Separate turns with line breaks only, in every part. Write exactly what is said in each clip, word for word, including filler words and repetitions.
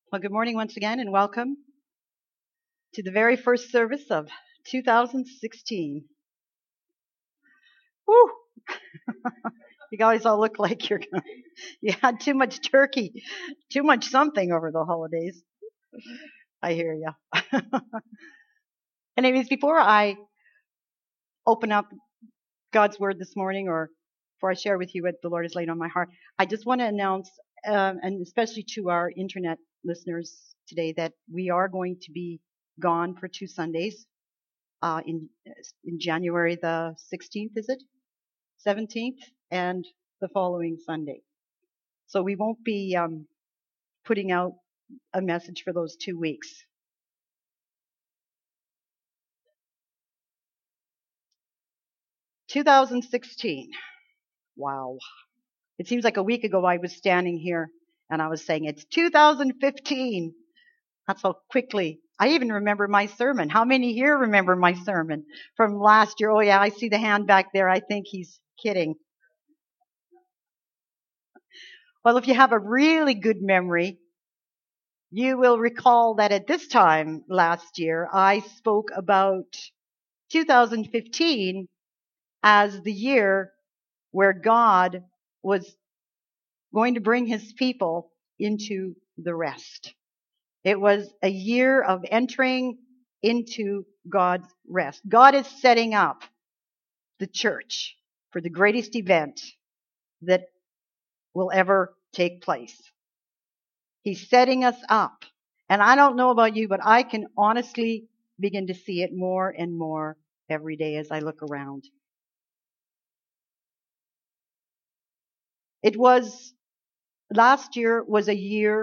Well, good morning once again and welcome to the very first service of two thousand sixteen. Woo! You guys all look like you're gonna, you had too much turkey, too much something over the holidays. I hear you. Anyways, before I open up God's word this morning, or before I share with you what the Lord has laid on my heart, I just want to announce, um, and especially to our internet listeners today, that we are going to be gone for two Sundays. Uh, in in January the sixteenth, is it? seventeenth, and the following Sunday. So we won't be um, putting out a message for those two weeks. two thousand sixteen. Wow. It seems like a week ago I was standing here and I was saying it's two thousand fifteen. That's how quickly. I even remember my sermon. How many here remember my sermon from last year? Oh yeah, I see the hand back there. I think he's kidding. Well, if you have a really good memory, you will recall that at this time last year, I spoke about two thousand fifteen as the year where God was going to bring his people into the rest. It was a year of entering into God's rest. God is setting up the church for the greatest event that will ever take place. He's setting us up. And I don't know about you, but I can honestly begin to see it more and more every day as I look around. It was, last year was a year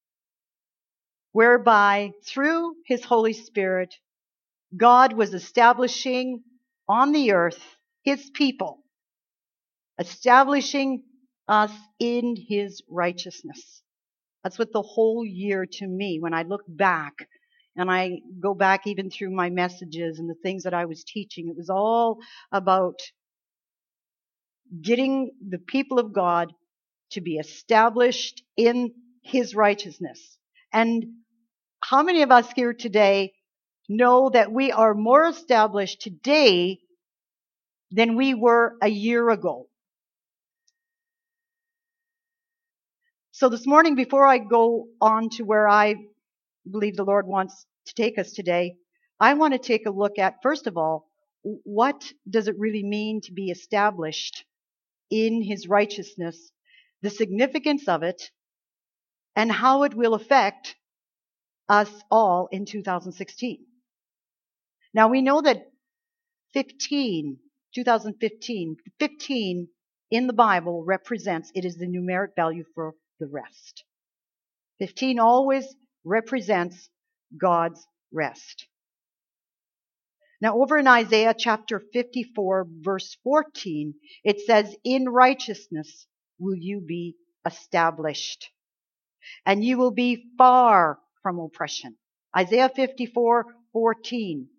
whereby through his Holy Spirit, God was establishing on the earth his people, establishing us in his righteousness. That's what the whole year to me, when I look back and I go back even through my messages and the things that I was teaching, it was all about getting the people of God to be established in his righteousness. And how many of us here today know that we are more established today than we were a year ago? So this morning, before I go on to where I believe the Lord wants to take us today, I want to take a look at, first of all, what does it really mean to be established in his righteousness, the significance of it, and how it will affect us all in two thousand sixteen. Now we know that fifteen, two thousand fifteen, fifteen in the Bible represents, it is the numeric value for the rest. fifteen always represents God's rest. Now over in Isaiah chapter fifty-four verse fourteen, it says, "In righteousness will you be established, and you will be far from oppression." Isaiah fifty-four fourteen.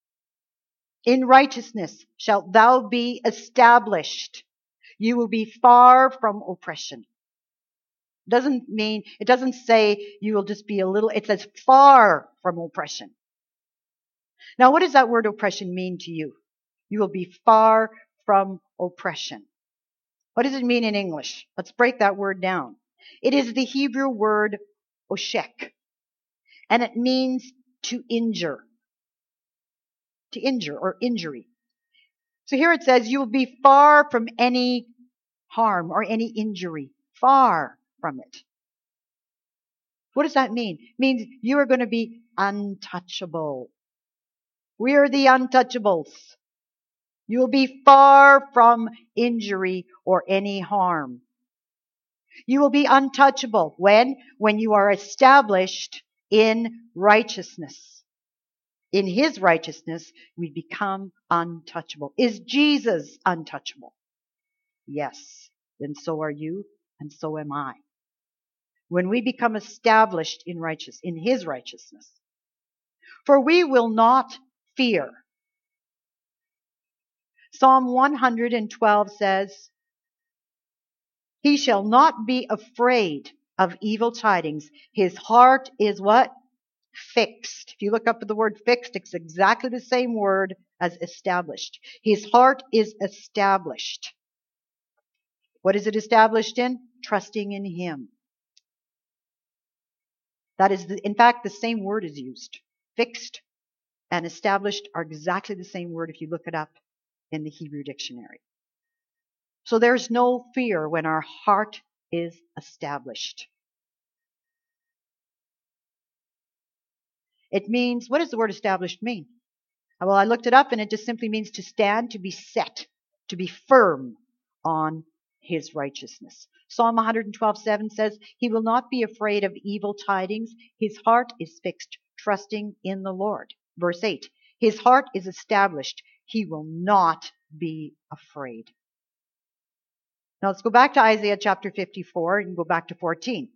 "In righteousness shalt thou be established. You will be far from oppression." Doesn't mean, it doesn't say you will just be a little, it says far from oppression. Now, what does that word oppression mean to you? You will be far from oppression. What does it mean in English? Let's break that word down. It is the Hebrew word oshek, and it means to injure. To injure or injury. So here it says you will be far from any harm or any injury. Far from it. What does that mean? It means you are going to be untouchable. We are the untouchables. You will be far from injury or any harm. You will be untouchable. When? When you are established in righteousness. In his righteousness, we become untouchable. Is Jesus untouchable? Yes. Then so are you, and so am I. When we become established in righteous, in his righteousness. For we will not fear. Psalm one hundred twelve says, "He shall not be afraid of evil tidings. His heart is what? Fixed. If you look up at the word fixed, it's exactly the same word as established. His heart is established. What is it established in? Trusting in Him. That is, the, in fact, the same word is used. Fixed and established are exactly the same word if you look it up in the Hebrew dictionary. So there's no fear when our heart is established. It means, what does the word established mean? Well, I looked it up and it just simply means to stand, to be set, to be firm on His righteousness. Psalm one twelve seven says, He will not be afraid of evil tidings. His heart is fixed, trusting in the Lord. Verse eight, His heart is established. He will not be afraid. Now let's go back to Isaiah chapter fifty-four and go back to fourteen.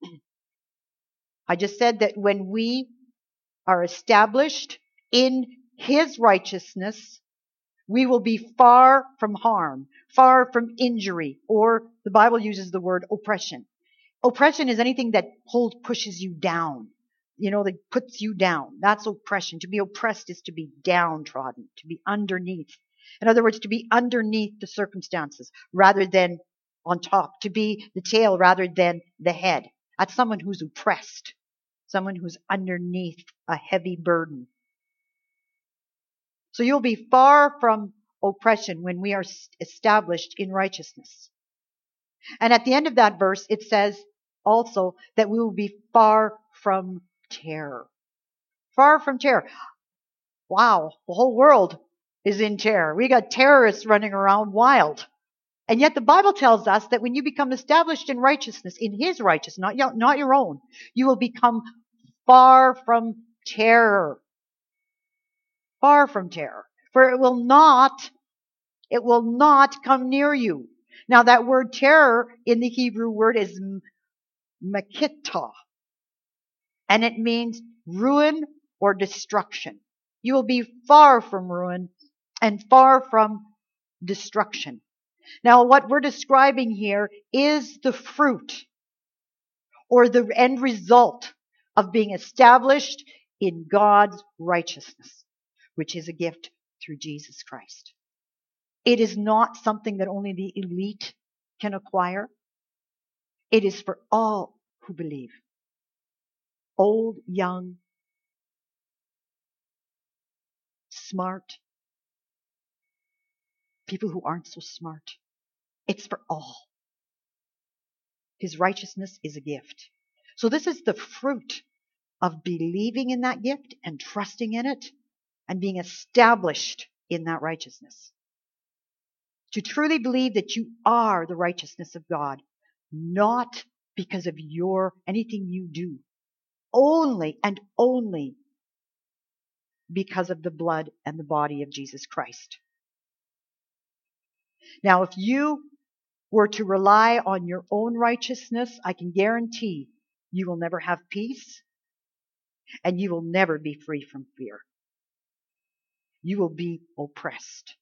I just said that when we are established in His righteousness, we will be far from harm, far from injury, or the Bible uses the word oppression. Oppression is anything that holds, pushes you down, you know, that puts you down. That's oppression. To be oppressed is to be downtrodden, to be underneath. In other words, to be underneath the circumstances rather than on top, to be the tail rather than the head. That's someone who's oppressed, someone who's underneath a heavy burden. So you'll be far from oppression when we are established in righteousness. And at the end of that verse, it says also that we will be far from terror. Far from terror. Wow, the whole world is in terror. We got terrorists running around wild. And yet the Bible tells us that when you become established in righteousness, in His righteousness, not your, not your own, you will become far from terror. Far from terror. For it will not, it will not come near you. Now that word terror in the Hebrew word is makitah. And it means ruin or destruction. You will be far from ruin and far from destruction. Now what we're describing here is the fruit or the end result of being established in God's righteousness, which is a gift through Jesus Christ. It is not something that only the elite can acquire. It is for all who believe. Old, young, smart, people who aren't so smart. It's for all. His righteousness is a gift. So this is the fruit of believing in that gift and trusting in it and being established in that righteousness. To truly believe that you are the righteousness of God, not because of your anything you do, only and only because of the blood and the body of Jesus Christ. Now, if you were to rely on your own righteousness, I can guarantee you will never have peace and you will never be free from fear. You will be oppressed.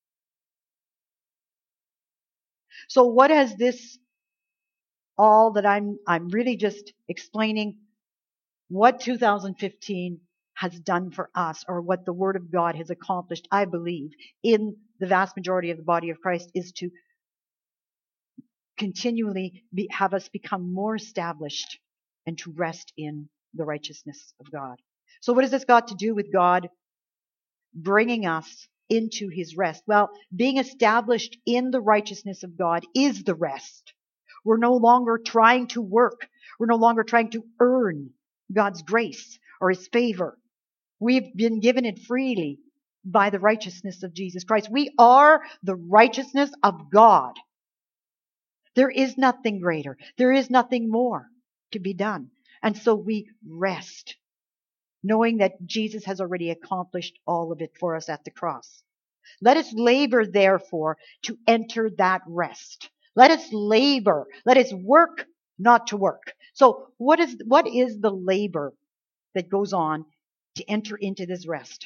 So what has this all that I'm I'm really just explaining what two thousand fifteen has done for us, or what the Word of God has accomplished, I believe, in the vast majority of the body of Christ, is to continually be, have us become more established and to rest in the righteousness of God. So what has this got to do with God bringing us into His rest? Well, being established in the righteousness of God is the rest. We're no longer trying to work. We're no longer trying to earn God's grace or His favor. We've been given it freely by the righteousness of Jesus Christ. We are the righteousness of God. There is nothing greater. There is nothing more to be done. And so we rest, knowing that Jesus has already accomplished all of it for us at the cross. Let us labor, therefore, to enter that rest. Let us labor. Let us work, not to work. So what is, what is the labor that goes on to enter into this rest?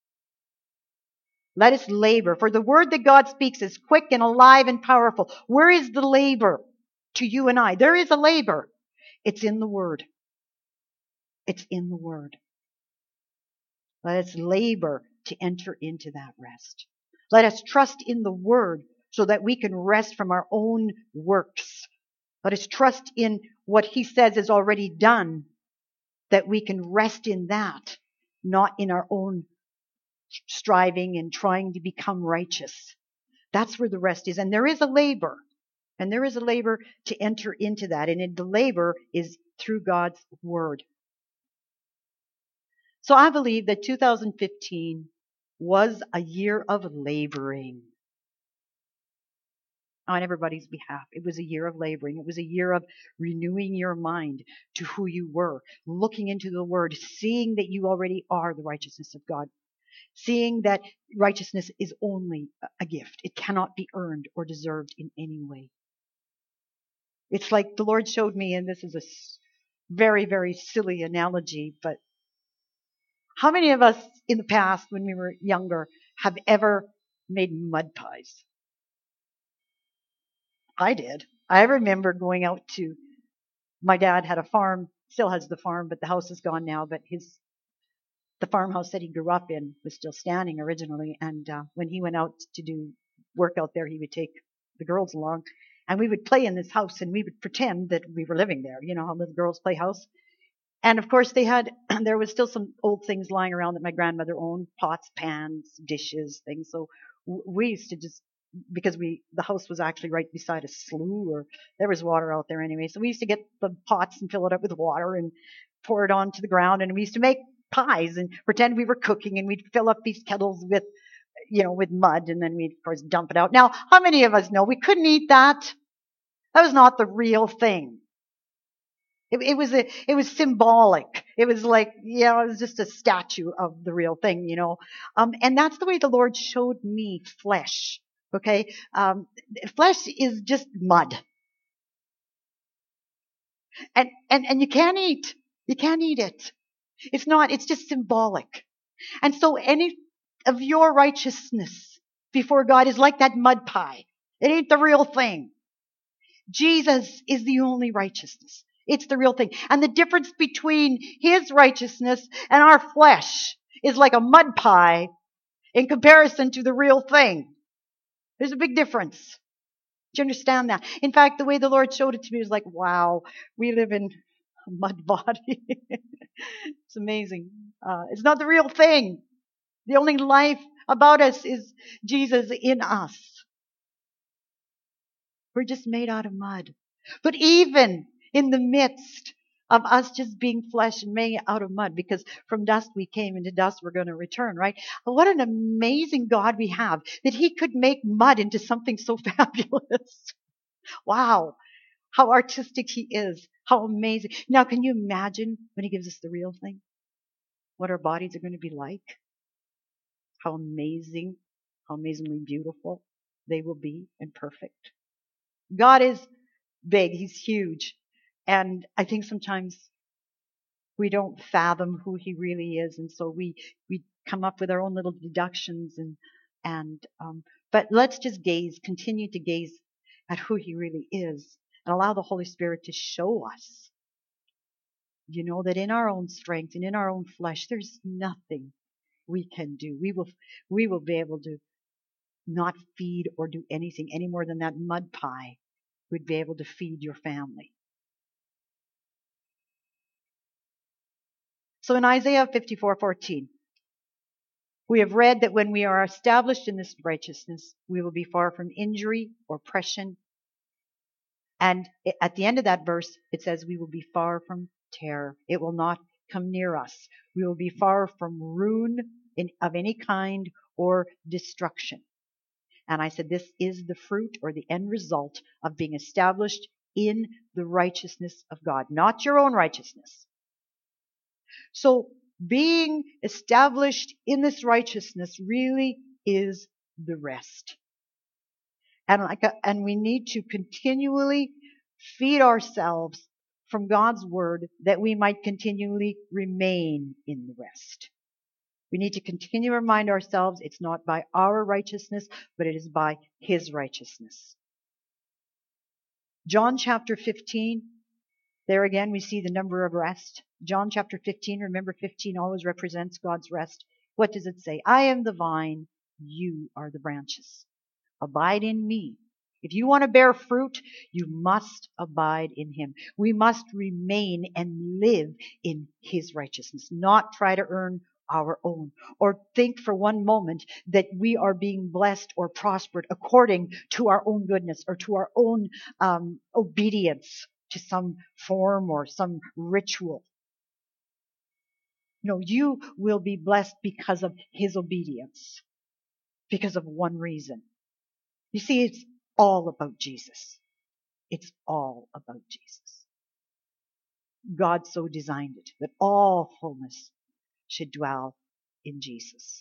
Let us labor, for the word that God speaks is quick and alive and powerful. Where is the labor to you and I? There is a labor. It's in the Word. It's in the Word. Let us labor to enter into that rest. Let us trust in the Word so that we can rest from our own works. Let us trust in what He says is already done, that we can rest in that, not in our own striving and trying to become righteous. That's where the rest is. And there is a labor. And there is a labor to enter into that. And the labor is through God's Word. So I believe that two thousand fifteen was a year of laboring on everybody's behalf. It was a year of laboring. It was a year of renewing your mind to who you were, looking into the Word, seeing that you already are the righteousness of God, seeing that righteousness is only a gift. It cannot be earned or deserved in any way. It's like the Lord showed me, and this is a very, very silly analogy, but how many of us in the past, when we were younger, have ever made mud pies? I did. I remember going out to, my dad had a farm, still has the farm, but the house is gone now, but his, the farmhouse that he grew up in was still standing originally, and uh, when he went out to do work out there, he would take the girls along, and we would play in this house, and we would pretend that we were living there. You know how little girls play house? And of course they had, there was still some old things lying around that my grandmother owned, pots, pans, dishes, things. So we used to just, because we, the house was actually right beside a slough, or there was water out there anyway. So we used to get the pots and fill it up with water and pour it onto the ground. And we used to make pies and pretend we were cooking, and we'd fill up these kettles with, you know, with mud, and then we'd of course dump it out. Now, how many of us know we couldn't eat that? That was not the real thing. It, it was a, it was symbolic. It was like, you know, it was just a statue of the real thing, you know. Um, and that's the way the Lord showed me flesh. Okay, um, flesh is just mud, and and and you can't eat. You can't eat it. It's not. It's just symbolic. And so any of your righteousness before God is like that mud pie. It ain't the real thing. Jesus is the only righteousness. It's the real thing. And the difference between His righteousness and our flesh is like a mud pie in comparison to the real thing. There's a big difference. Do you understand that? In fact, the way the Lord showed it to me was like, wow, we live in a mud body. It's amazing. Uh, it's not the real thing. The only life about us is Jesus in us. We're just made out of mud. But even in the midst of us just being flesh and made out of mud, because from dust we came, and to dust we're going to return, right? What an amazing God we have, that He could make mud into something so fabulous. Wow. How artistic He is. How amazing. Now, can you imagine when He gives us the real thing? What our bodies are going to be like? How amazing, how amazingly beautiful they will be and perfect. God is big. He's huge. And I think sometimes we don't fathom who He really is. And so we, we come up with our own little deductions and, and, um, but let's just gaze, continue to gaze at who He really is, and allow the Holy Spirit to show us, you know, that in our own strength and in our own flesh, there's nothing we can do. We will, we will be able to not feed or do anything any more than that mud pie would be able to feed your family. So in Isaiah fifty-four fourteen, we have read that when we are established in this righteousness, we will be far from injury or oppression. And at the end of that verse, it says we will be far from terror. It will not come near us. We will be far from ruin in, of any kind or destruction. And I said, this is the fruit or the end result of being established in the righteousness of God, not your own righteousness. So being established in this righteousness really is the rest. And like a, and we need to continually feed ourselves from God's word that we might continually remain in the rest. We need to continue to remind ourselves it's not by our righteousness, but it is by His righteousness. John chapter fifteen, There again, we see the number of rest. John chapter fifteen, remember fifteen always represents God's rest. What does it say? I am the vine, you are the branches. Abide in me. If you want to bear fruit, you must abide in him. We must remain and live in his righteousness, not try to earn our own or think for one moment that we are being blessed or prospered according to our own goodness or to our own um, obedience to some form or some ritual. No, you will be blessed because of his obedience, because of one reason. You see, it's all about Jesus. It's all about Jesus. God so designed it that all fullness should dwell in Jesus.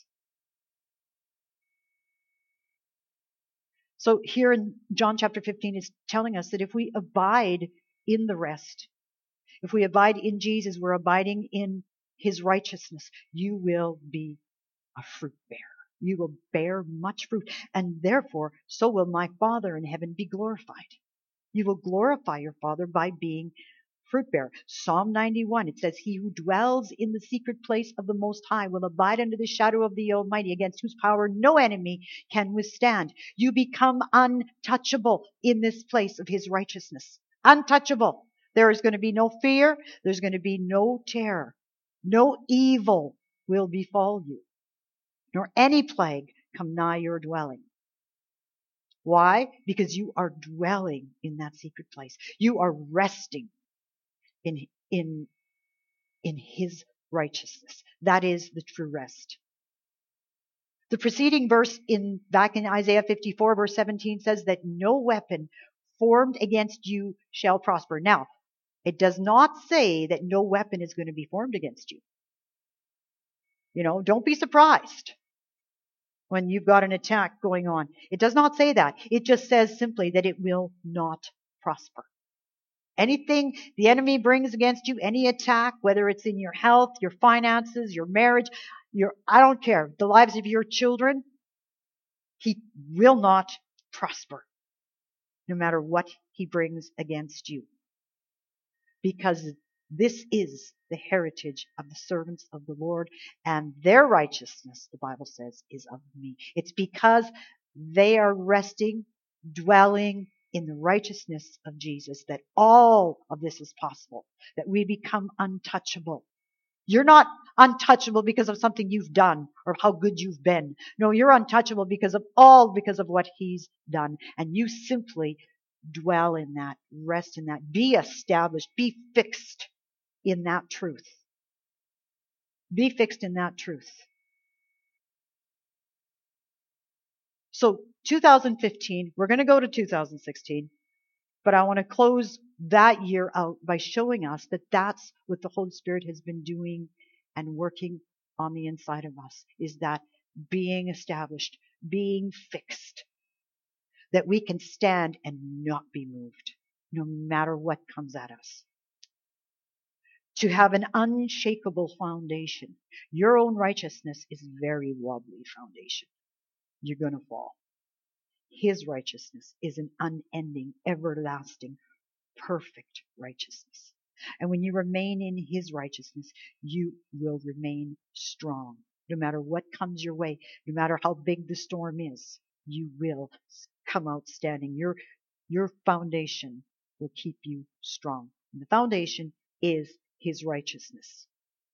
So here in John chapter fifteen is telling us that if we abide in the rest, if we abide in Jesus, we're abiding in his righteousness, you will be a fruit bearer. You will bear much fruit, and therefore so will my Father in heaven be glorified. You will glorify your Father by being fruit bearer. Psalm ninety-one, it says, he who dwells in the secret place of the Most High will abide under the shadow of the Almighty, against whose power no enemy can withstand. You become untouchable in this place of his righteousness. Untouchable. There is going to be no fear. There's going to be no terror. No evil will befall you, nor any plague come nigh your dwelling. Why? Because you are dwelling in that secret place. You are resting in, in, in his righteousness. That is the true rest. The preceding verse in back in Isaiah fifty-four, verse seventeen says that no weapon formed against you shall prosper. Now, it does not say that no weapon is going to be formed against you. You know, don't be surprised when you've got an attack going on. It does not say that. It just says simply that it will not prosper. Anything the enemy brings against you, any attack, whether it's in your health, your finances, your marriage, your, I don't care, the lives of your children, he will not prosper, no matter what he brings against you. Because this is the heritage of the servants of the Lord, and their righteousness, the Bible says, is of me. It's because they are resting, dwelling in the righteousness of Jesus that all of this is possible, that we become untouchable. You're not untouchable because of something you've done or how good you've been. No, you're untouchable because of all because of what he's done. And you simply dwell in that, rest in that, be established, be fixed in that truth. Be fixed in that truth. So two thousand fifteen, we're going to go to two thousand sixteen, but I want to close that year out by showing us that that's what the Holy Spirit has been doing and working on the inside of us, is that being established, being fixed, that we can stand and not be moved, no matter what comes at us. To have an unshakable foundation. Your own righteousness is a very wobbly foundation. You're going to fall. His righteousness is an unending, everlasting, perfect righteousness. And when you remain in his righteousness, you will remain strong. No matter what comes your way, no matter how big the storm is, you will come out standing. Your, your foundation will keep you strong. And the foundation is his righteousness.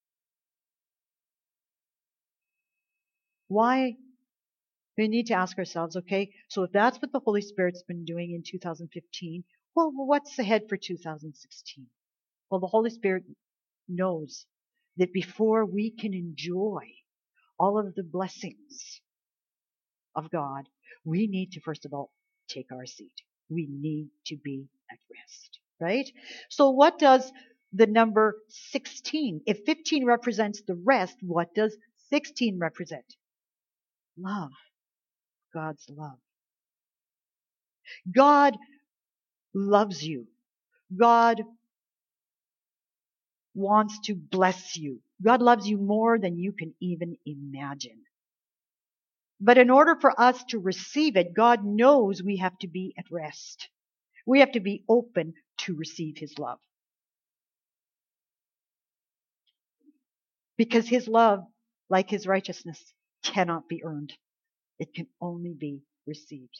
Why? We need to ask ourselves, okay, so if that's what the Holy Spirit's been doing in two thousand fifteen, well, what's ahead for two thousand sixteen? Well, the Holy Spirit knows that before we can enjoy all of the blessings of God, we need to, first of all, take our seat. We need to be at rest, right? So what does the number sixteen, if fifteen represents the rest, what does sixteen represent? Love. God's love. God loves you. God wants to bless you. God loves you more than you can even imagine. But in order for us to receive it, God knows we have to be at rest. We have to be open to receive his love. Because his love, like his righteousness, cannot be earned. It can only be received.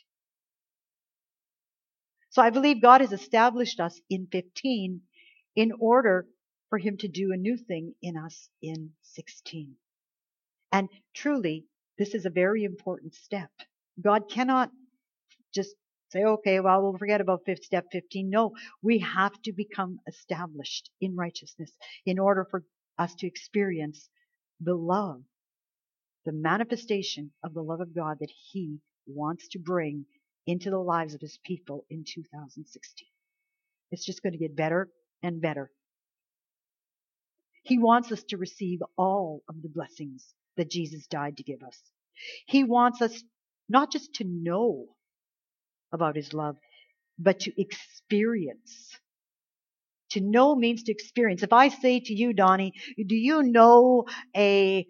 So I believe God has established us in fifteen in order for him to do a new thing in us in sixteen. And truly, this is a very important step. God cannot just say, okay, well, we'll forget about fifth step fifteen. No, we have to become established in righteousness in order for us to experience the love, the manifestation of the love of God that he wants to bring into the lives of his people in two thousand sixteen. It's just going to get better and better. He wants us to receive all of the blessings that Jesus died to give us. He wants us not just to know about his love, but to experience. To know means to experience. If I say to you, Donnie, do you know a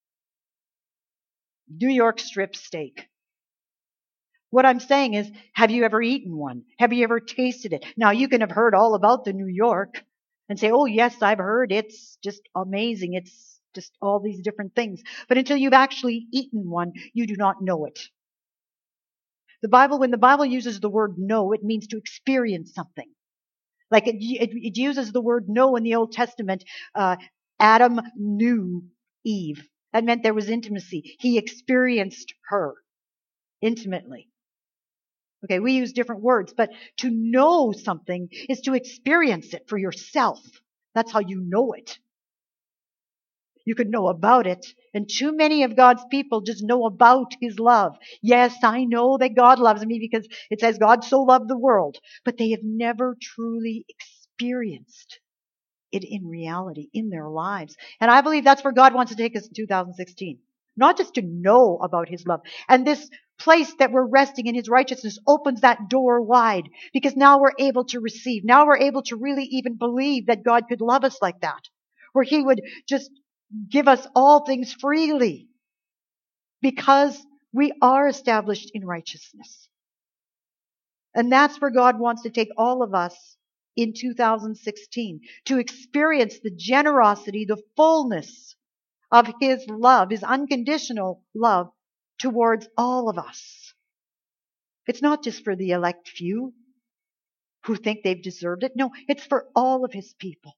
New York strip steak? What I'm saying is, have you ever eaten one? Have you ever tasted it? Now, you can have heard all about the New York and say, oh, yes, I've heard. It's just amazing. It's just all these different things. But until you've actually eaten one, you do not know it. The Bible, when the Bible uses the word know, it means to experience something. Like it, it, it uses the word know in the Old Testament. Uh, Adam knew Eve. That meant there was intimacy. He experienced her intimately. Okay, we use different words, but to know something is to experience it for yourself. That's how you know it. You could know about it, and too many of God's people just know about his love. Yes, I know that God loves me because it says God so loved the world, but they have never truly experienced it in reality, in their lives. And I believe that's where God wants to take us in two thousand sixteen. Not just to know about his love. And this place that we're resting in his righteousness opens that door wide, because now we're able to receive. Now we're able to really even believe that God could love us like that, where he would just give us all things freely, because we are established in righteousness. And that's where God wants to take all of us in two thousand sixteen, to experience the generosity, the fullness of his love, his unconditional love towards all of us. It's not just for the elect few who think they've deserved it. No, it's for all of his people.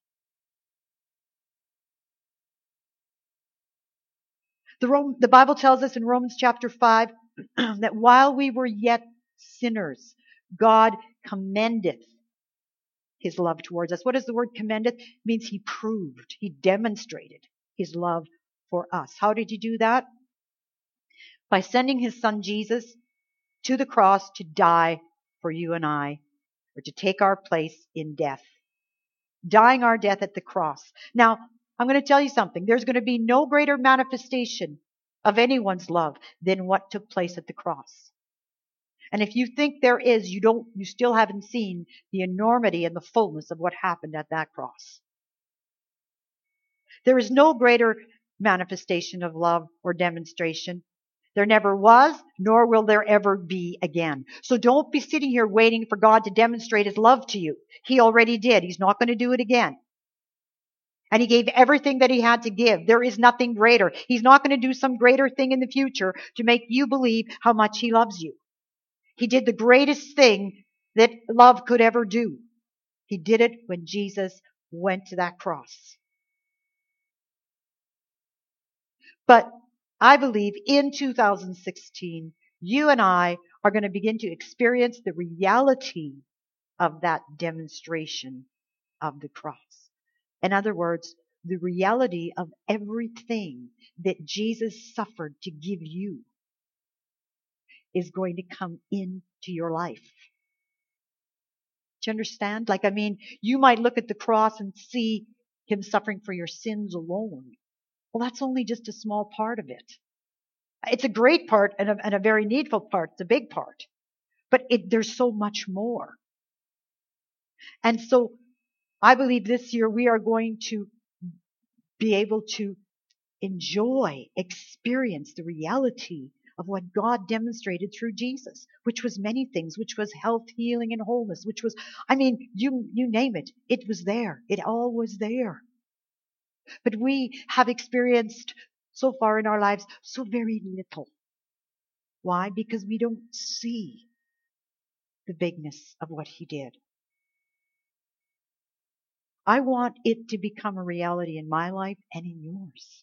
The, Rome, the Bible tells us in Romans chapter five that while we were yet sinners, God commendeth his love towards us. What does the word commendeth? It means he proved, he demonstrated his love for us. How did he do that? By sending his son Jesus to the cross to die for you and I, or to take our place in death. Dying our death at the cross. Now, I'm going to tell you something. There's going to be no greater manifestation of anyone's love than what took place at the cross. And if you think there is, you don't, you still haven't seen the enormity and the fullness of what happened at that cross. There is no greater manifestation of love or demonstration. There never was, nor will there ever be again. So don't be sitting here waiting for God to demonstrate his love to you. He already did. He's not going to do it again. And he gave everything that he had to give. There is nothing greater. He's not going to do some greater thing in the future to make you believe how much he loves you. He did the greatest thing that love could ever do. He did it when Jesus went to that cross. But I believe in two thousand sixteen, you and I are going to begin to experience the reality of that demonstration of the cross. In other words, the reality of everything that Jesus suffered to give you is going to come into your life. Do you understand? Like, I mean, you might look at the cross and see him suffering for your sins alone. Well, that's only just a small part of it. It's a great part and a, and a very needful part. It's a big part. But it, there's so much more. And so I believe this year we are going to be able to enjoy, experience the reality of what God demonstrated through Jesus, which was many things, which was health, healing, and wholeness, which was, I mean, you, you name it. It was there. It all was there. But we have experienced so far in our lives so very little. Why? Because we don't see the bigness of what he did. I want it to become a reality in my life and in yours.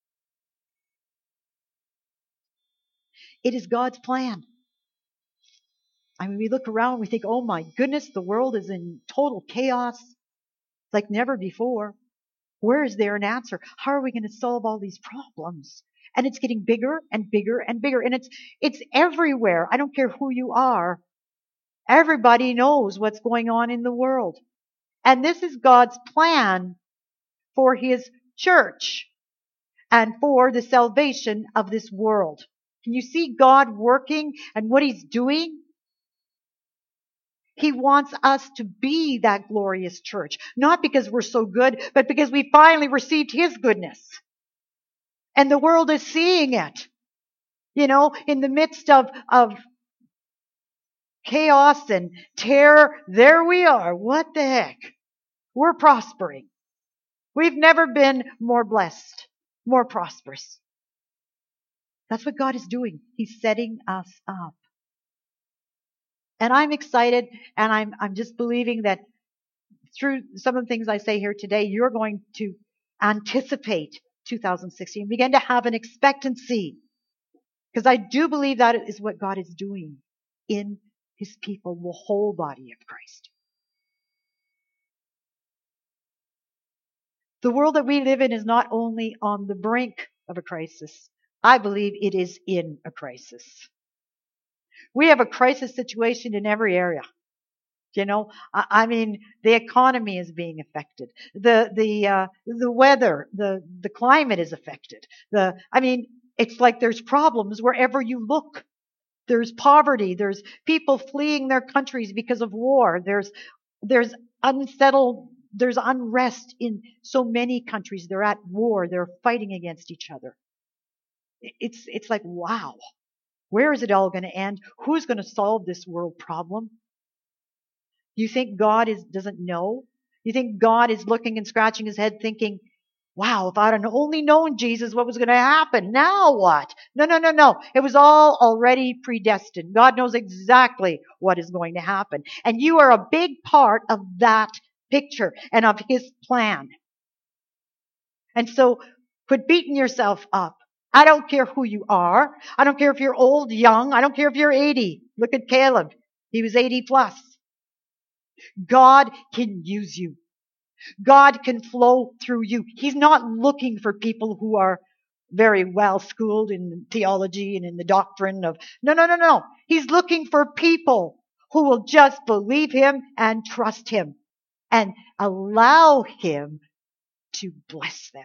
It is God's plan. I mean, we look around and we think, oh my goodness, the world is in total chaos like never before. Where is there an answer? How are we going to solve all these problems? And it's getting bigger and bigger and bigger. And it's, it's everywhere. I don't care who you are. Everybody knows what's going on in the world. And this is God's plan for his church and for the salvation of this world. Can you see God working and what he's doing? He wants us to be that glorious church, not because we're so good, but because we finally received his goodness. And the world is seeing it. You know, in the midst of, of chaos and terror, there we are. What the heck? We're prospering. We've never been more blessed, more prosperous. That's what God is doing. He's setting us up. And I'm excited, and I'm I'm just believing that through some of the things I say here today, you're going to anticipate two thousand sixteen, begin to have an expectancy. Because I do believe that is what God is doing in his people, the whole body of Christ. The world that we live in is not only on the brink of a crisis. I believe it is in a crisis. We have a crisis situation in every area. You know, I, I mean, the economy is being affected. The the uh, the weather, the the climate is affected. The I mean, it's like there's problems wherever you look. There's poverty. There's people fleeing their countries because of war. There's there's unsettled. There's unrest in so many countries. They're at war. They're fighting against each other. It's it's like, wow. Where is it all going to end? Who's going to solve this world problem? You think God is doesn't know? You think God is looking and scratching his head thinking, wow, if I'd only known Jesus, what was going to happen? Now what? No, no, no, no. It was all already predestined. God knows exactly what is going to happen. And you are a big part of that picture and of his plan. And so quit beating yourself up. I don't care who you are. I don't care if you're old, young. I don't care if you're eighty. Look at Caleb. He was eighty plus. God can use you. God can flow through you. He's not looking for people who are very well schooled in theology and in the doctrine of, no, no, no, no. He's looking for people who will just believe him and trust him and allow him to bless them.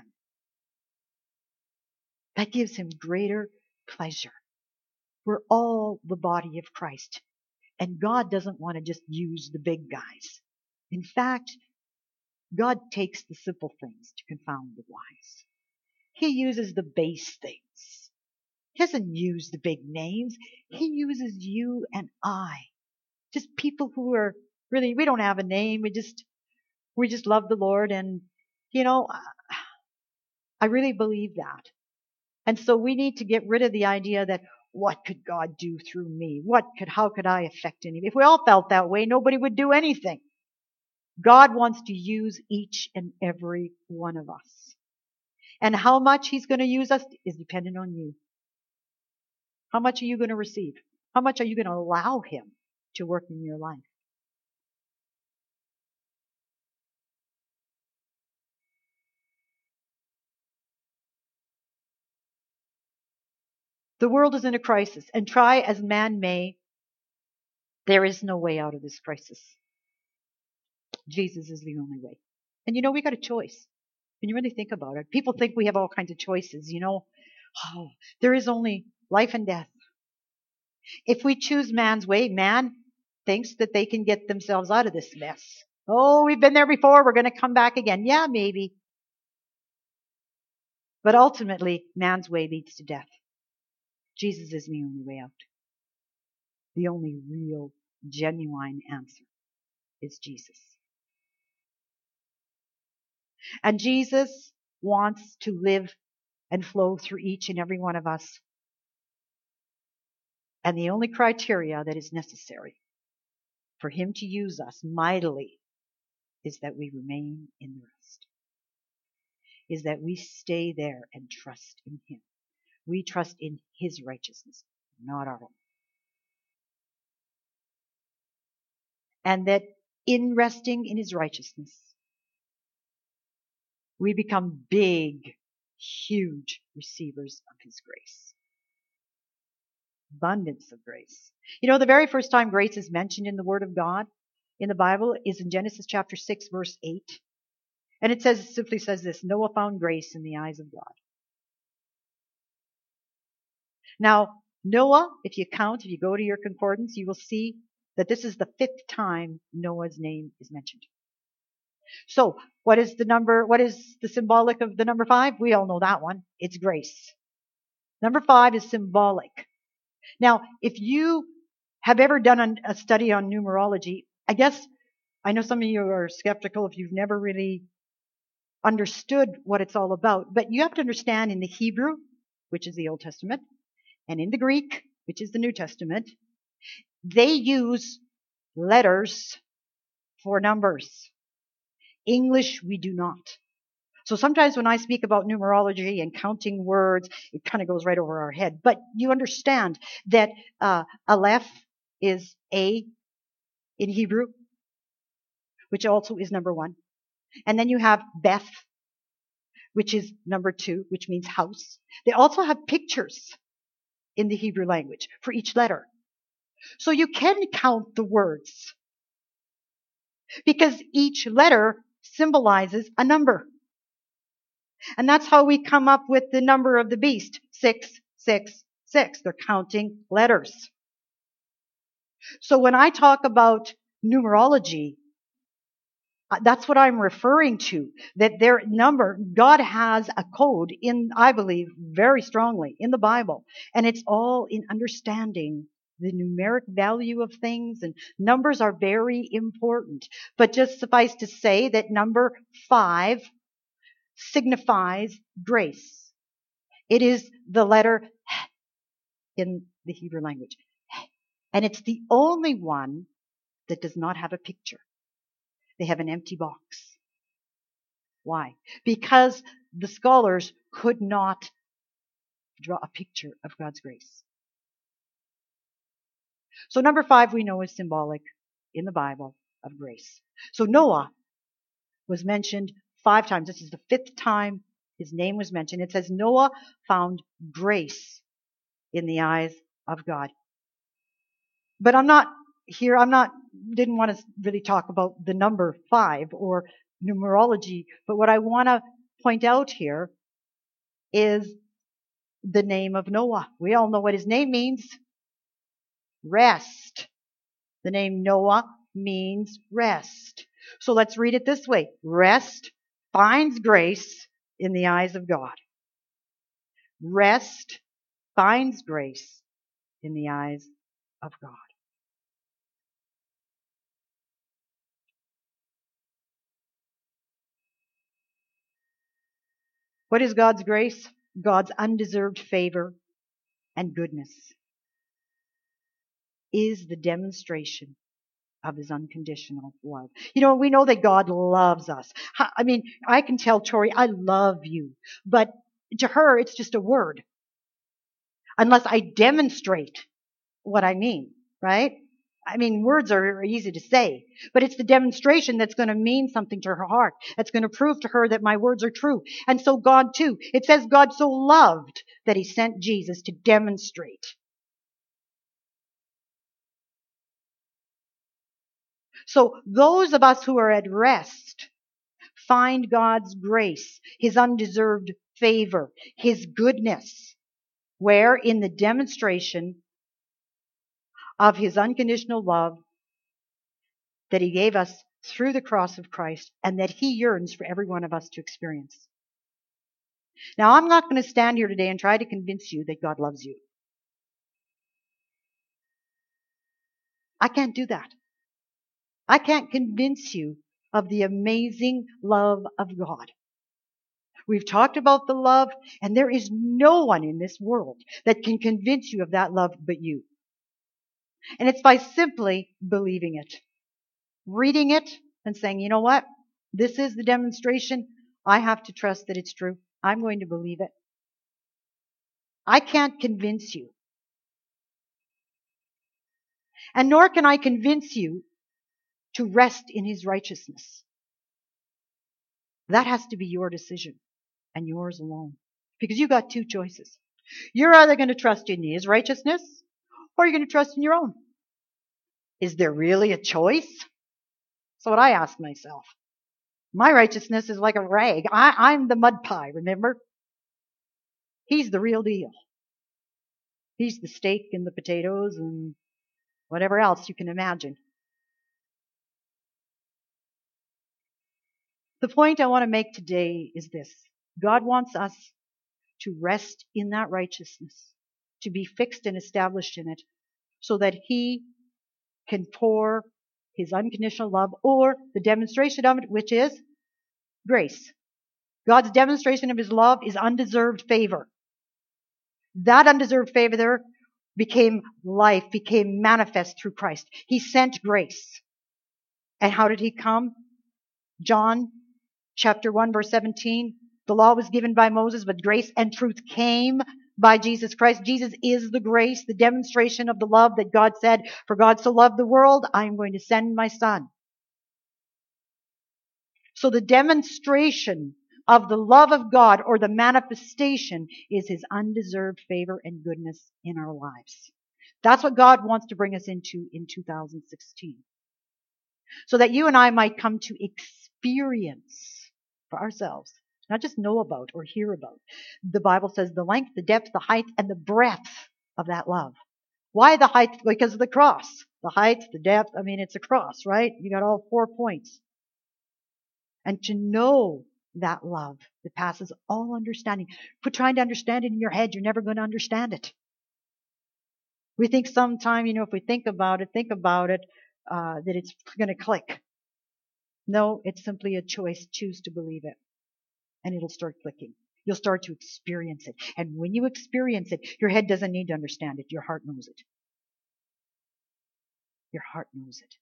That gives him greater pleasure. We're all the body of Christ. And God doesn't want to just use the big guys. In fact, God takes the simple things to confound the wise. He uses the base things. He doesn't use the big names. He uses you and I. Just people who are really, we don't have a name. We just, we just love the Lord. And, you know, I really believe that. And so we need to get rid of the idea that what could God do through me? What could, how could I affect anything? If we all felt that way, nobody would do anything. God wants to use each and every one of us. And how much he's going to use us is dependent on you. How much are you going to receive? How much are you going to allow him to work in your life? The world is in a crisis, and try as man may, there is no way out of this crisis. Jesus is the only way. And you know, we got a choice. When you really think about it, people think we have all kinds of choices, you know. Oh, there is only life and death. If we choose man's way, man thinks that they can get themselves out of this mess. Oh, we've been there before. We're going to come back again. Yeah, maybe. But ultimately, man's way leads to death. Jesus is the only way out. The only real, genuine answer is Jesus. And Jesus wants to live and flow through each and every one of us. And the only criteria that is necessary for him to use us mightily is that we remain in the rest, is that we stay there and trust in him. We trust in his righteousness, not our own. And that in resting in his righteousness, we become big, huge receivers of his grace. Abundance of grace. You know, the very first time grace is mentioned in the Word of God in the Bible is in Genesis chapter six, verse eight. And it says, it simply says this: Noah found grace in the eyes of God. Now, Noah, if you count, if you go to your concordance, you will see that this is the fifth time Noah's name is mentioned. So, what is the number, what is the symbolic of the number five? We all know that one. It's grace. Number five is symbolic. Now, if you have ever done a study on numerology, I guess, I know some of you are skeptical if you've never really understood what it's all about, but you have to understand in the Hebrew, which is the Old Testament, and in the Greek, which is the New Testament, they use letters for numbers. English, we do not. So sometimes when I speak about numerology and counting words, it kind of goes right over our head. But you understand that uh, Aleph is A in Hebrew, which also is number one. And then you have Beth, which is number two, which means house. They also have pictures in the Hebrew language for each letter. So you can count the words because each letter symbolizes a number. And that's how we come up with the number of the beast. Six, six, six. They're counting letters. So when I talk about numerology, that's what I'm referring to. That their number, God has a code in, I believe, very strongly in the Bible. And it's all in understanding the numeric value of things. And numbers are very important. But just suffice to say that number five signifies grace. It is the letter in the Hebrew language. And it's the only one that does not have a picture. They have an empty box. Why? Because the scholars could not draw a picture of God's grace. So number five we know is symbolic in the Bible of grace. So Noah was mentioned five times. This is the fifth time his name was mentioned. It says Noah found grace in the eyes of God. But I'm not here, I'm not, didn't want to really talk about the number five or numerology, but what I want to point out here is the name of Noah. We all know what his name means. Rest. The name Noah means rest. So let's read it this way. Rest finds grace in the eyes of God. Rest finds grace in the eyes of God. What is God's grace? God's undeserved favor and goodness is the demonstration of his unconditional love. You know, we know that God loves us. I mean, I can tell Tori, I love you. But to her, it's just a word. Unless I demonstrate what I mean, right? I mean, words are easy to say, but it's the demonstration that's going to mean something to her heart. That's going to prove to her that my words are true. And so God too. It says God so loved that he sent Jesus to demonstrate. So those of us who are at rest find God's grace, his undeserved favor, his goodness, where in the demonstration of his unconditional love that he gave us through the cross of Christ and that he yearns for every one of us to experience. Now, I'm not going to stand here today and try to convince you that God loves you. I can't do that. I can't convince you of the amazing love of God. We've talked about the love, and there is no one in this world that can convince you of that love but you. And it's by simply believing it, reading it, and saying, you know what? This is the demonstration. I have to trust that it's true. I'm going to believe it. I can't convince you. And nor can I convince you to rest in his righteousness. That has to be your decision and yours alone. Because you've got two choices. You're either going to trust in his righteousness or you're going to trust in your own. Is there really a choice? That's what I ask myself. My righteousness is like a rag. I, I'm the mud pie, remember? He's the real deal. He's the steak and the potatoes and whatever else you can imagine. The point I want to make today is this. God wants us to rest in that righteousness, to be fixed and established in it, so that he can pour his unconditional love, or the demonstration of it, which is grace. God's demonstration of his love is undeserved favor. That undeserved favor there became life, became manifest through Christ. He sent grace. And how did he come? John chapter one, verse seventeen. The law was given by Moses, but grace and truth came by Jesus Christ. Jesus is the grace, the demonstration of the love that God said, for God so loved the world, I am going to send my son. So the demonstration of the love of God, or the manifestation, is his undeserved favor and goodness in our lives. That's what God wants to bring us into in two thousand sixteen. So that you and I might come to experience for ourselves, not just know about or hear about. The Bible says the length, the depth, the height, and the breadth of that love. Why the height? Because of the cross. The height, the depth, I mean, it's a cross, right? You got all four points. And to know that love that passes all understanding. Quit trying to understand it in your head. You're never going to understand it. We think sometime, you know, if we think about it, think about it, uh, that it's going to click. No, it's simply a choice. Choose to believe it. And it'll start clicking. You'll start to experience it. And when you experience it, your head doesn't need to understand it. Your heart knows it. Your heart knows it.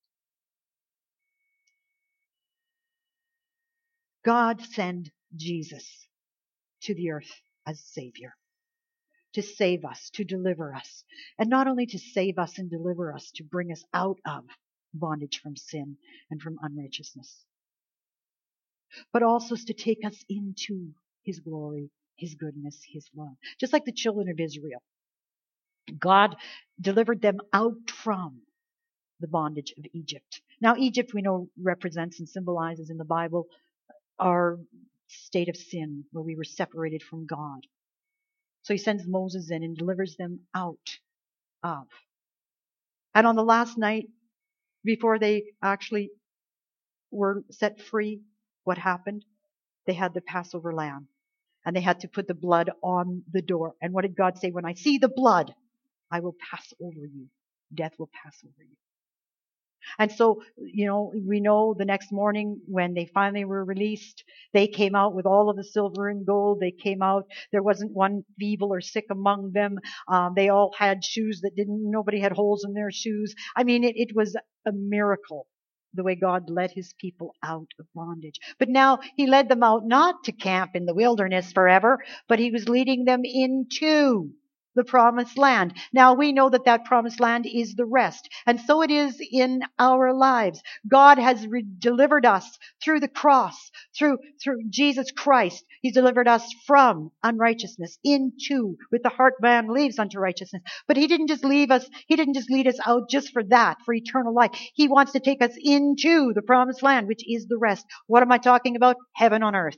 God sent Jesus to the earth as Savior, to save us, to deliver us. And not only to save us and deliver us, to bring us out of bondage from sin and from unrighteousness, but also to take us into his glory, his goodness, his love. Just like the children of Israel. God delivered them out from the bondage of Egypt. Now, Egypt, we know, represents and symbolizes in the Bible our state of sin, where we were separated from God. So he sends Moses in and delivers them out of. And on the last night, before they actually were set free, what happened? They had the Passover lamb. And they had to put the blood on the door. And what did God say? When I see the blood, I will pass over you. Death will pass over you. And so, you know, we know the next morning when they finally were released, they came out with all of the silver and gold. They came out. There wasn't one feeble or sick among them. Um, they all had shoes that didn't, nobody had holes in their shoes. I mean, it, it was a miracle, the way God led his people out of bondage. But now he led them out not to camp in the wilderness forever, but he was leading them into the promised land. Now we know that that promised land is the rest. And so it is in our lives. God has re- delivered us through the cross, through, through Jesus Christ. He's delivered us from unrighteousness into, with the heart man leaves unto righteousness. But he didn't just leave us, he didn't just lead us out just for that, for eternal life. He wants to take us into the promised land, which is the rest. What am I talking about? Heaven on earth.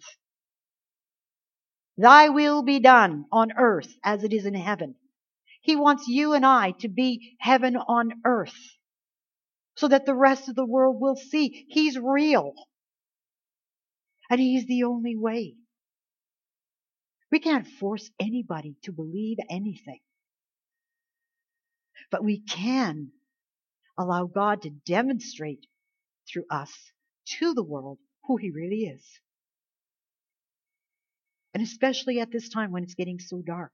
Thy will be done on earth as it is in heaven. He wants you and I to be heaven on earth so that the rest of the world will see he's real. And he's the only way. We can't force anybody to believe anything. But we can allow God to demonstrate through us to the world who he really is. And especially at this time when it's getting so dark.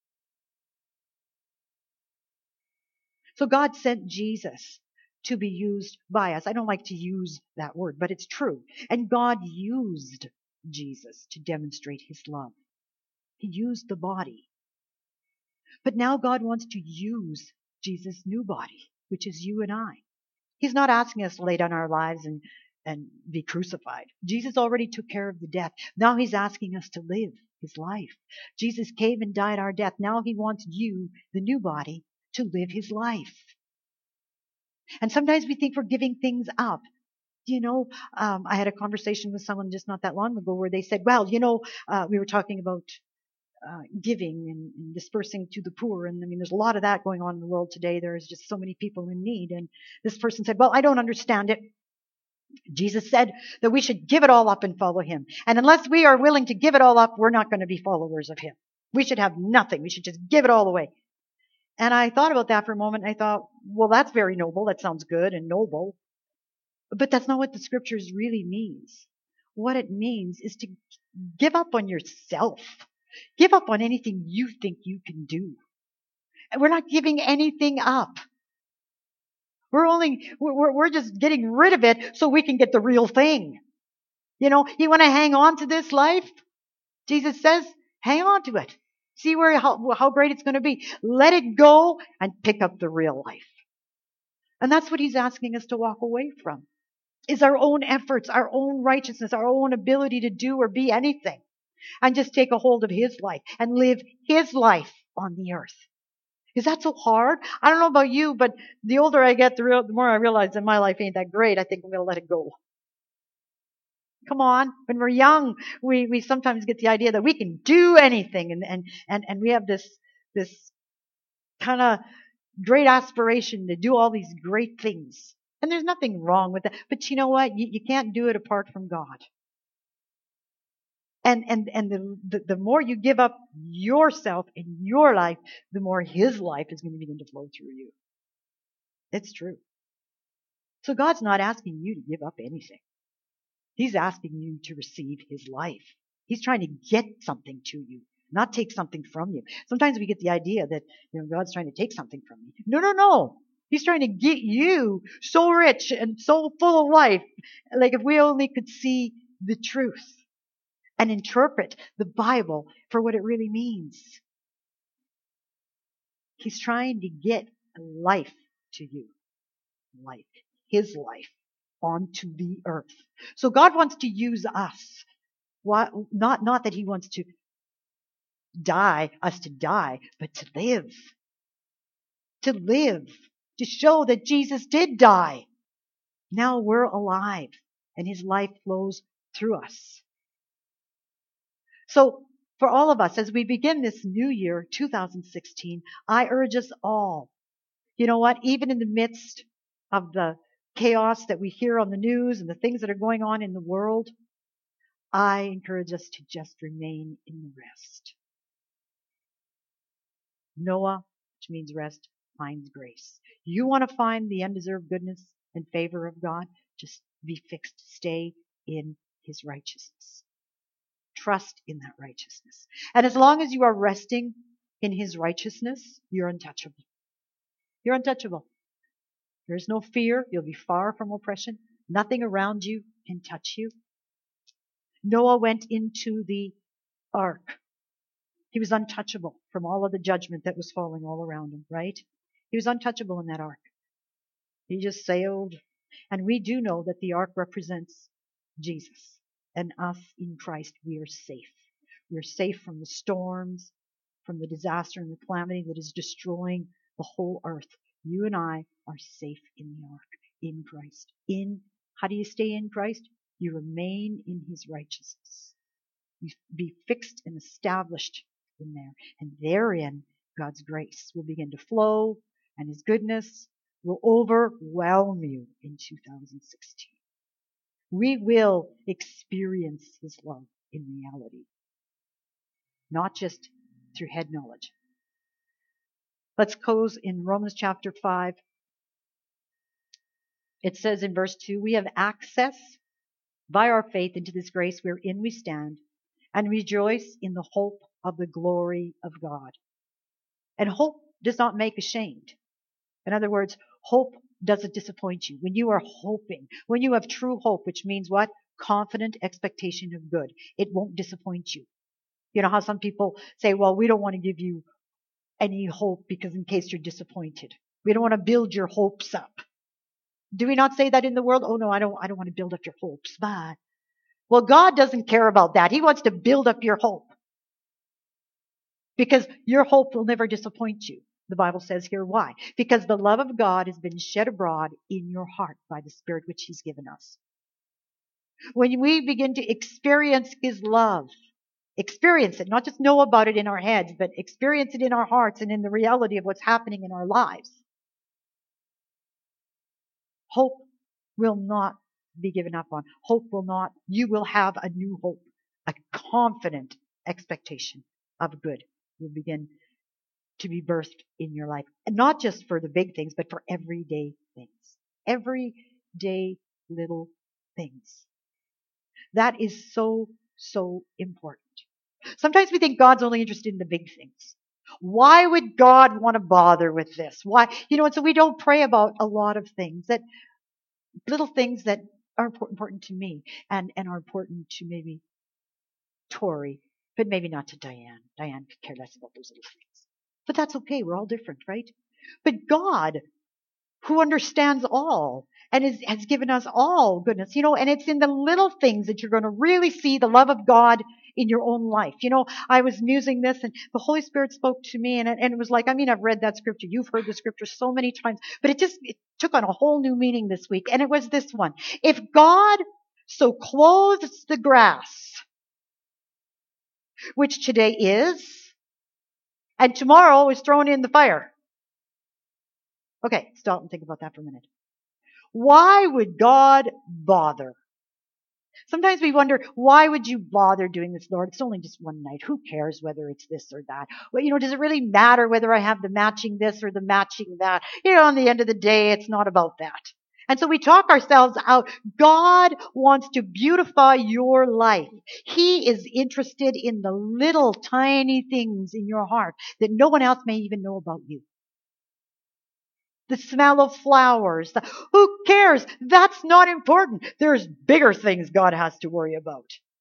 So God sent Jesus to be used by us. I don't like to use that word, but it's true. And God used Jesus to demonstrate his love. He used the body. But now God wants to use Jesus' new body, which is you and I. He's not asking us to lay down our lives and, and be crucified. Jesus already took care of the death. Now he's asking us to live his life. Jesus came and died our death. Now he wants you, the new body, to live his life. And sometimes we think we're giving things up. You know, um, I had a conversation with someone just not that long ago where they said, well, you know, uh, we were talking about uh, giving and, and dispersing to the poor. And I mean, there's a lot of that going on in the world today. There's just so many people in need. And this person said, well, I don't understand it. Jesus said that we should give it all up and follow him. And unless we are willing to give it all up, we're not going to be followers of him. We should have nothing. We should just give it all away. And I thought about that for a moment. And I thought, well, that's very noble. That sounds good and noble. But that's not what the scriptures really means. What it means is to give up on yourself. Give up on anything you think you can do. And we're not giving anything up. We're only, we're, we're just getting rid of it so we can get the real thing. You know, you want to hang on to this life? Jesus says, hang on to it. See where, how, how great it's going to be. Let it go and pick up the real life. And that's what he's asking us to walk away from. Is our own efforts, our own righteousness, our own ability to do or be anything. And just take a hold of his life and live his life on the earth. Is that so hard? I don't know about you, but the older I get, the, real, the more I realize that my life ain't that great. I think I'm going to let it go. Come on. When we're young, we, we sometimes get the idea that we can do anything. And, and, and, and we have this, this kind of great aspiration to do all these great things. And there's nothing wrong with that. But you know what? You, you can't do it apart from God. And, and, and the, the, the more you give up yourself in your life, the more his life is going to begin to flow through you. It's true. So God's not asking you to give up anything. He's asking you to receive his life. He's trying to get something to you, not take something from you. Sometimes we get the idea that, you know, God's trying to take something from you. No, no, no. He's trying to get you so rich and so full of life. Like if we only could see the truth and interpret the Bible for what it really means. He's trying to get life to you. Life. His life onto the earth. So God wants to use us. Why, not, not that he wants to die, us to die, but to live. To live. To show that Jesus did die. Now we're alive and his life flows through us. So for all of us, as we begin this new year, two thousand sixteen, I urge us all, you know what, even in the midst of the chaos that we hear on the news and the things that are going on in the world, I encourage us to just remain in the rest. Noah, which means rest, finds grace. You want to find the undeserved goodness and favor of God? Just be fixed. Stay in his righteousness. Trust in that righteousness. And as long as you are resting in his righteousness, you're untouchable. You're untouchable. There's no fear. You'll be far from oppression. Nothing around you can touch you. Noah went into the ark. He was untouchable from all of the judgment that was falling all around him, right? He was untouchable in that ark. He just sailed. And we do know that the ark represents Jesus. And us in Christ, we are safe. We are safe from the storms, from the disaster and the calamity that is destroying the whole earth. You and I are safe in the ark, in Christ. In, how do you stay in Christ? You remain in his righteousness. You be fixed and established in there. And therein, God's grace will begin to flow, and his goodness will overwhelm you in two thousand sixteen. We will experience his love in reality, not just through head knowledge. Let's close in Romans chapter five. It says in verse two, we have access by our faith into this grace wherein we stand, and rejoice in the hope of the glory of God. And hope does not make ashamed. In other words, hope doesn't disappoint you. When you are hoping, when you have true hope, which means what? Confident expectation of good. It won't disappoint you. You know how some people say, well, we don't want to give you any hope because in case you're disappointed. We don't want to build your hopes up. Do we not say that in the world? Oh no, I don't, I don't want to build up your hopes. But, well, God doesn't care about that. He wants to build up your hope. Because your hope will never disappoint you. The Bible says here why? Because the love of God has been shed abroad in your heart by the Spirit which He's given us. When we begin to experience His love, experience it, not just know about it in our heads, but experience it in our hearts and in the reality of what's happening in our lives, hope will not be given up on. Hope will not, you will have a new hope, a confident expectation of good will begin to be birthed in your life. And not just for the big things, but for everyday things. Everyday little things. That is so, so important. Sometimes we think God's only interested in the big things. Why would God want to bother with this? Why? You know, and so we don't pray about a lot of things, that little things that are important to me and, and are important to maybe Tori, but maybe not to Diane. Diane could care less about those little things. But that's okay. We're all different, right? But God, who understands all and is, has given us all goodness, you know, and it's in the little things that you're going to really see the love of God in your own life. You know, I was musing this and the Holy Spirit spoke to me and it, and it was like, I mean, I've read that scripture. You've heard the scripture so many times, but it just it took on a whole new meaning this week. And it was this one. If God so clothes the grass, which today is, and tomorrow is thrown in the fire. Okay, stop and think about that for a minute. Why would God bother? Sometimes we wonder, why would you bother doing this, Lord? It's only just one night. Who cares whether it's this or that? Well, you know, does it really matter whether I have the matching this or the matching that? You know, on the end of the day, it's not about that. And so we talk ourselves out. God wants to beautify your life. He is interested in the little tiny things in your heart that no one else may even know about you. The smell of flowers. The, who cares? That's not important. There's bigger things God has to worry about.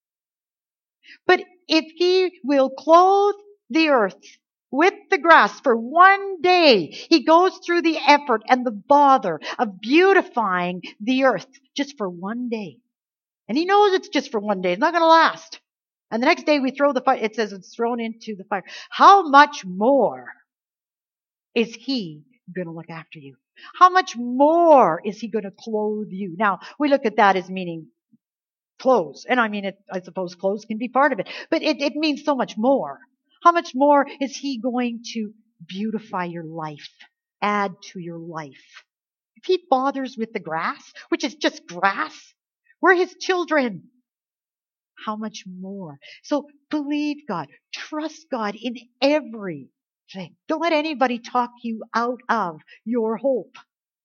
But if He will clothe the earth with the grass for one day, He goes through the effort and the bother of beautifying the earth just for one day. And He knows it's just for one day. It's not going to last. And the next day we throw the fire. It says it's thrown into the fire. How much more is He going to look after you? How much more is He going to clothe you? Now, we look at that as meaning clothes. And I mean, it, I suppose clothes can be part of it. But it, it means so much more. How much more is He going to beautify your life, add to your life? If He bothers with the grass, which is just grass, we're His children. How much more? So believe God. Trust God in every thing. Don't let anybody talk you out of your hope.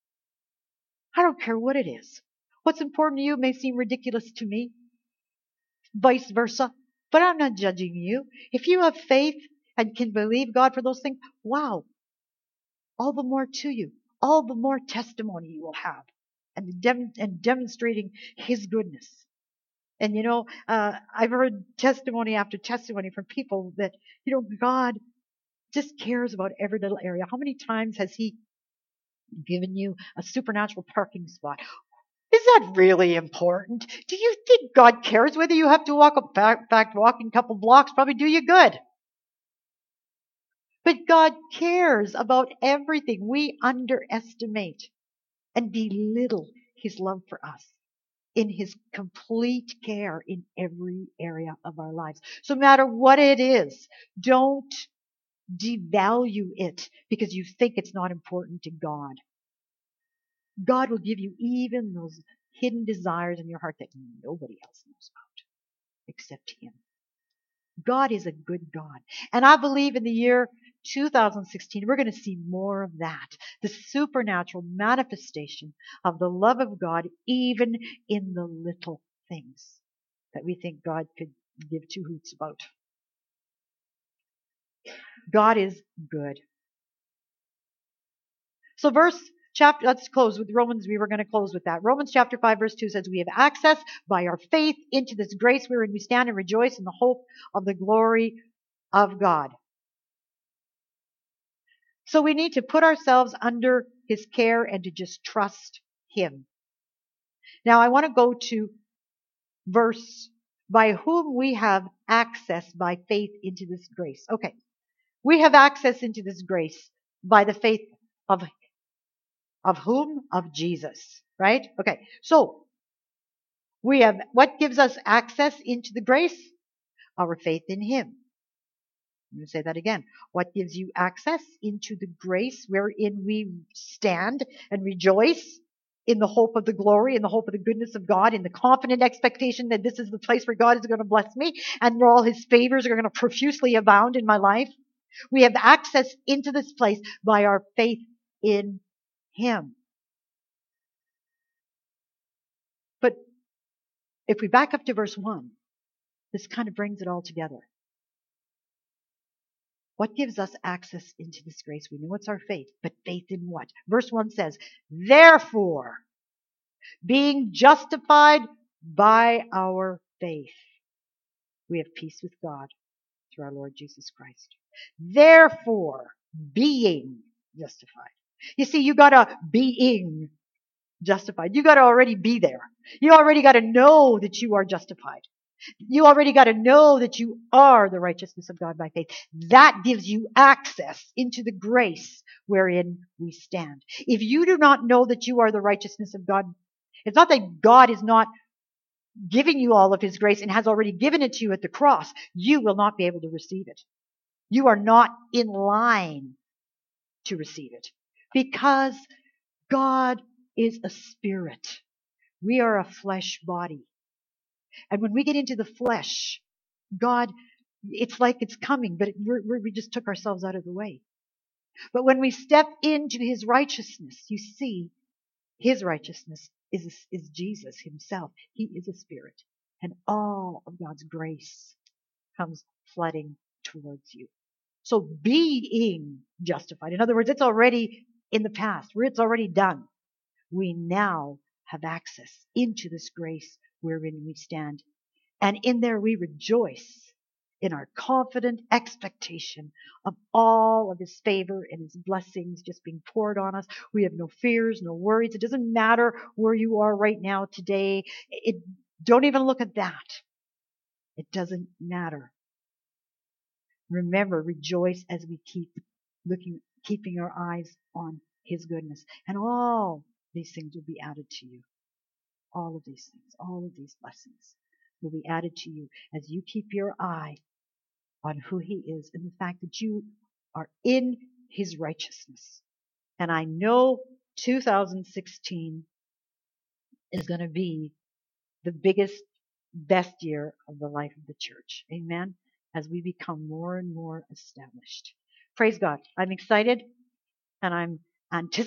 I don't care what it is. What's important to you may seem ridiculous to me. Vice versa. But I'm not judging you. If you have faith and can believe God for those things, wow. All the more to you. All the more testimony you will have. And, dem- and demonstrating His goodness. And you know, uh, I've heard testimony after testimony from people that, you know, God just cares about every little area. How many times has He given you a supernatural parking spot? Is that really important? Do you think God cares whether you have to walk a fact, fact walking a couple blocks probably do you good? But God cares about everything. We underestimate and belittle His love for us in His complete care in every area of our lives. So no matter what it is, don't devalue it because you think it's not important to God. God will give you even those hidden desires in your heart that nobody else knows about except Him. God is a good God. And I believe in the year two thousand sixteen, we're going to see more of that. The supernatural manifestation of the love of God even in the little things that we think God could give two hoots about. God is good. So verse chapter, let's close with Romans. We were going to close with that. Romans chapter five verse two says, we have access by our faith into this grace wherein we stand and rejoice in the hope of the glory of God. So we need to put ourselves under his care and to just trust him. Now I want to go to verse, by whom we have access by faith into this grace. Okay. We have access into this grace by the faith of, of whom? Of Jesus. Right? Okay. So, we have, what gives us access into the grace? Our faith in him. I'm going to say that again. What gives you access into the grace wherein we stand and rejoice in the hope of the glory, in the hope of the goodness of God, in the confident expectation that this is the place where God is going to bless me and where all his favors are going to profusely abound in my life? We have access into this place by our faith in him. But if we back up to verse one, this kind of brings it all together. What gives us access into this grace? We know it's our faith, but faith in what? Verse one says, therefore, being justified by our faith, we have peace with God through our Lord Jesus Christ. Therefore, being justified. You see, you gotta being justified. You gotta already be there. You already gotta know that you are justified. You already got to know that you are the righteousness of God by faith. That gives you access into the grace wherein we stand. If you do not know that you are the righteousness of God, it's not that God is not giving you all of his grace and has already given it to you at the cross. You will not be able to receive it. You are not in line to receive it because God is a spirit. We are a flesh body. And when we get into the flesh, God, it's like it's coming, but it, we're, we're, we just took ourselves out of the way. But when we step into his righteousness, you see, his righteousness is, is Jesus himself. He is a spirit. And all of God's grace comes flooding towards you. So being justified, in other words, it's already in the past, where it's already done. We now have access into this grace wherein we stand. And in there we rejoice in our confident expectation of all of his favor and his blessings just being poured on us. We have no fears, no worries. It doesn't matter where you are right now today. It, don't even look at that. It doesn't matter. Remember, rejoice as we keep looking, keeping our eyes on his goodness. And all these things will be added to you. All of these things, all of these blessings will be added to you as you keep your eye on who he is and the fact that you are in his righteousness. And I know two thousand sixteen is going to be the biggest, best year of the life of the church. Amen? As we become more and more established. Praise God. I'm excited and I'm anticipating